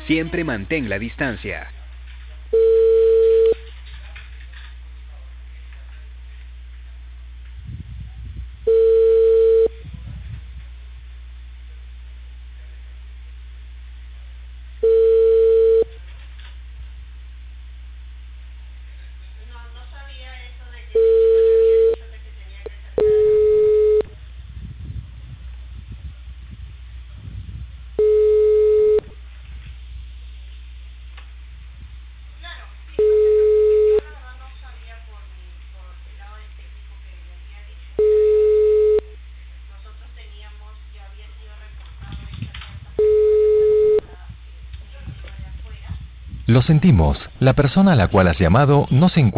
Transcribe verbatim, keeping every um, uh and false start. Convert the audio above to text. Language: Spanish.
Siempre mantén la distancia. Lo sentimos, la persona a la cual has llamado no se encuentra.